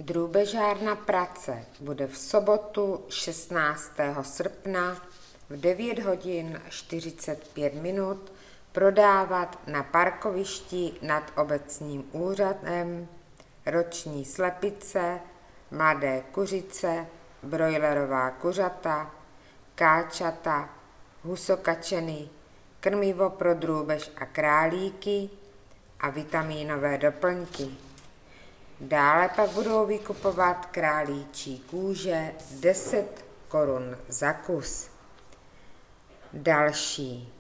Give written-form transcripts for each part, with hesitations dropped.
Drůbežárna Prace bude v sobotu 16. srpna v 9 hodin 45 minut prodávat na parkovišti nad obecním úřadem roční slepice, mladé kuřice, brojlerová kuřata, káčata, husokačeny, krmivo pro drůbež a králíky a vitamínové doplňky. Dále pak budou vykupovat králíčí kůže 10 korun za kus. Další.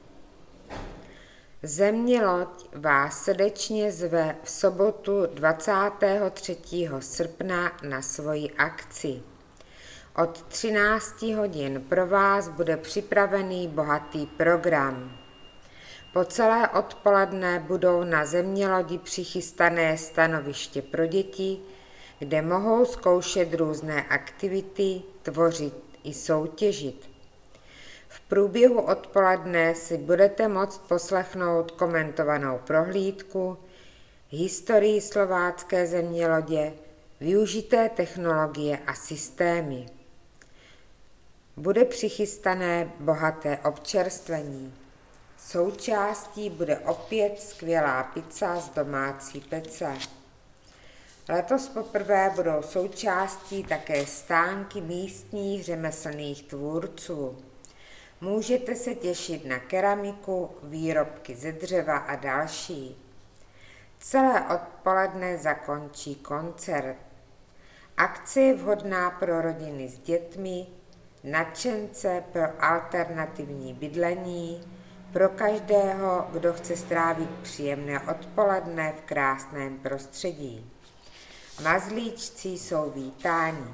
Zeměloď vás srdečně zve v sobotu 23. srpna na svoji akci. Od 13 hodin pro vás bude připravený bohatý program. Po celé odpoledne budou na zemělodi přichystané stanoviště pro děti, kde mohou zkoušet různé aktivity, tvořit i soutěžit. V průběhu odpoledne si budete moct poslechnout komentovanou prohlídku, historii slovácké zemělodě, využité technologie a systémy. Bude přichystané bohaté občerstvení. Součástí bude opět skvělá pizza z domácí pece. Letos poprvé budou součástí také stánky místních řemeslných tvůrců. Můžete se těšit na keramiku, výrobky ze dřeva a další. Celé odpoledne zakončí koncert. Akce je vhodná pro rodiny s dětmi, nadšence pro alternativní bydlení, pro každého, kdo chce strávit příjemné odpoledne v krásném prostředí. Mazlíčci jsou vítáni.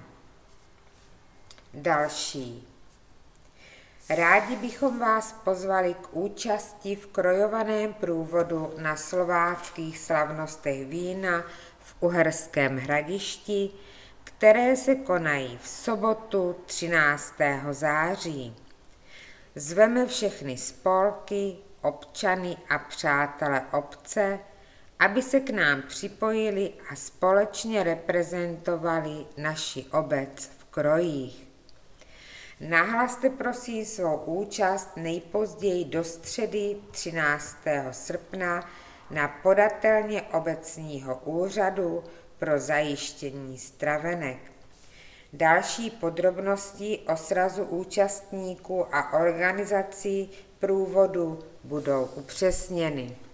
Další. Rádi bychom vás pozvali k účasti v krojovaném průvodu na slováckých slavnostech vína v Uherském Hradišti, které se konají v sobotu 13. září. Zveme všechny spolky, občany a přátele obce, aby se k nám připojili a společně reprezentovali naši obec v krojích. Nahlaste prosím svou účast nejpozději do středy 13. srpna na podatelně obecního úřadu pro zajištění stravenek. Další podrobnosti o srazu účastníků a organizaci průvodu budou upřesněny.